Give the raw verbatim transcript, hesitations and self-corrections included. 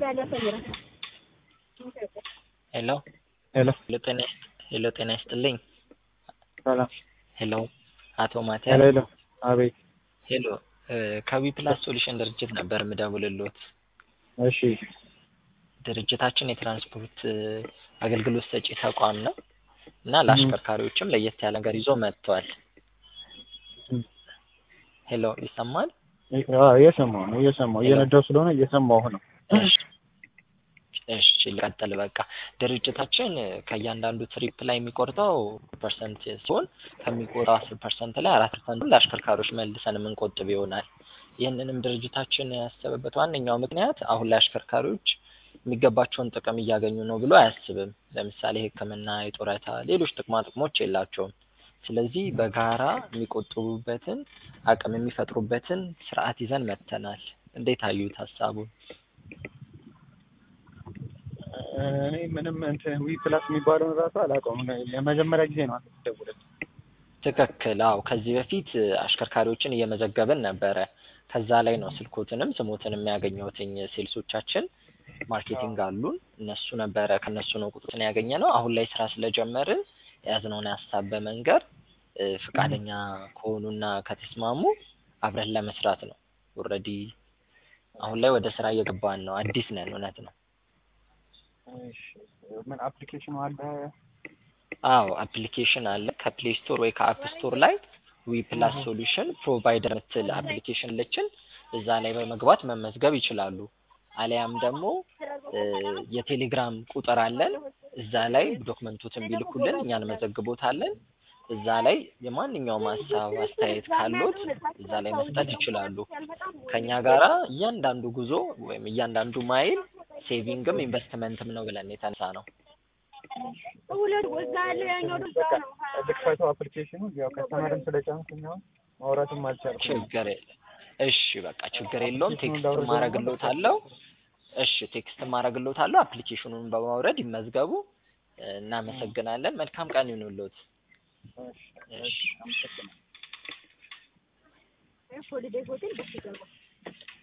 ሄሎ ሄሎ ሄሎ ጤና ሄሎ ጤና ይስጥልኝ። ሰላም። ሄሎ አቶ ሄሎ ማቲያስ። ሄሎ አቤት። ሄሎ ከዊፕላስ ሶሉሽን ድርጅት ነበር የምደውልልዎት። እሺ ድርጅታችን የትራንስፖርት አገልግሎት ሰጪ ተቋም ነው እና ለአሽከርካሪዎችም ለየት ያለ ነገር ይዞ መጥቷል። ሄሎ ይሰማል? አዎ እየሰማሁ ነው እየሰማሁ እየነዳሁ ስለሆነ እየሰማሁ ነው። እሺ እሺ ልቀጥል። በቃ ድርጅታችን ከእያንዳንዱ ትሪፕ ላይ የሚቆርጠው ፐርሰንት ሲሆን ከሚቆርጠው አስር ፐርሰንት ላይ አራት ፐርሰንቱን ለአሽከርካሪዎች መልሰን የምንቆጥብ ይሆናል። ይህንንም ድርጅታችን ያሰበበት ዋነኛው ምክንያት አሁን ላይ አሽከርካሪዎች የሚገባቸውን ጥቅም እያገኙ ነው ብሎ አያስብም። ለምሳሌ ሕክምና፣ የጡረታ፣ ሌሎች ጥቅማ ጥቅሞች የላቸውም። ስለዚህ በጋራ የሚቆጥቡበትን አቅም የሚፈጥሩበትን ስርዓት ይዘን መጥተናል። እንዴት አዩት ሀሳቡን? እኔ ምንም እንትን ዊፕላስ የሚባለውን ራሱ አላውቀውም። ለመጀመሪያ ጊዜ ነው አንተ ስትደውልልኝ። ትክክል። አዎ ከዚህ በፊት አሽከርካሪዎችን እየመዘገብን ነበረ። ከዛ ላይ ነው ስልኮትንም ስሞትንም የሚያገኘውትኝ ሴልሶቻችን ማርኬቲንግ አሉን። እነሱ ነበረ ከነሱ ነው ቁጥሩን ያገኘ ነው። አሁን ላይ ስራ ስለጀመርን የያዝነውን ሀሳብ በመንገር ፍቃደኛ ከሆኑና ከተስማሙ አብረን ለመስራት ነው። ኦልሬዲ አሁን ላይ ወደ ስራ እየገባን ነው። አዲስ ነን፣ እውነት ነው። እሺ ምን አፕሊኬሽኑ አለ? አዎ አፕሊኬሽን አለ። ከፕሌይ ስቶር ወይ ከአፕ ስቶር ላይ ዊፕላስ ሶሉሽን ፕሮቫይደር ምትል አፕሊኬሽን ልችን እዛ ላይ በመግባት መመዝገብ ይችላሉ። አሊያም ደግሞ የቴሌግራም ቁጥር አለን። እዛ ላይ ዶክመንቶችን ቢልኩልን እኛ እንመዘግቦታለን። እዛ ላይ የማንኛውም ሀሳብ አስተያየት ካሉት እዛ ላይ መስጠት ይችላሉ። ከኛ ጋራ እያንዳንዱ ጉዞ ወይም እያንዳንዱ ማይል ሴቪንግም ኢንቨስትመንትም ነው ብለን የተነሳ ነው። ልክፈተው አፕሊኬሽኑ ያው ከስተመርም ስለጫንኩኝ አሁን ማውራትም አልቻልኩም። ችግር የለም። እሺ በቃ ችግር የለውም። ቴክስት ማረግልዎታለሁ። እሺ ቴክስት ማረግልዎታለሁ። አፕሊኬሽኑን በማውረድ ይመዝገቡ። እናመሰግናለን። መልካም ቀን ይሁንልዎት። እሺ እሺ